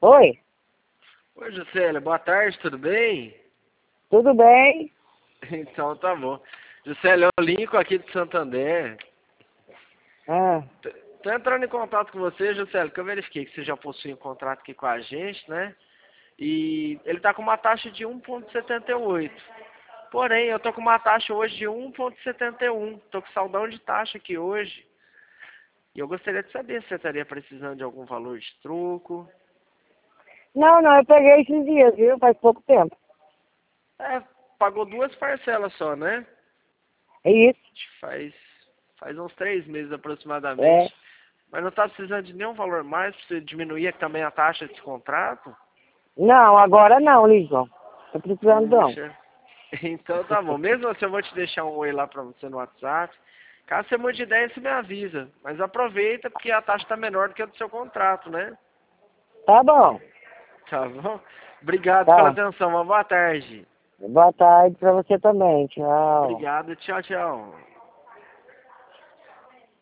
Oi, Oi, Juscelia, boa tarde, tudo bem? tudo bem? Então tá bom. Juscelia, é o Lincoln aqui de Santander. Ah, Tô entrando em contato com você, Juscelia, que eu verifiquei que você já possui um contrato aqui com a gente, né? E ele tá com uma taxa de 1,78. Porém, eu tô com uma taxa hoje de 1,71. Tô com saldão de taxa aqui hoje. E eu gostaria de saber se você estaria precisando de algum valor de troco. não, eu peguei esses dias, viu? Faz pouco tempo. É, pagou 2 parcelas só, né? É isso? Faz uns 3 meses É. aproximadamente. Mas não está precisando de nenhum valor mais para você diminuir também a taxa desse contrato? Não, agora não, Lisbon. Tô precisando não. Puxa. Então tá bom. Mesmo assim eu vou te deixar um oi lá para você no WhatsApp. Caso você mude de ideia, você me avisa. Mas aproveita porque a taxa está menor do que a do seu contrato, né? Tá bom. Tá bom? Obrigado pela Tá. atenção. Uma boa tarde. Boa tarde pra você também. Tchau. Obrigado. Tchau, tchau.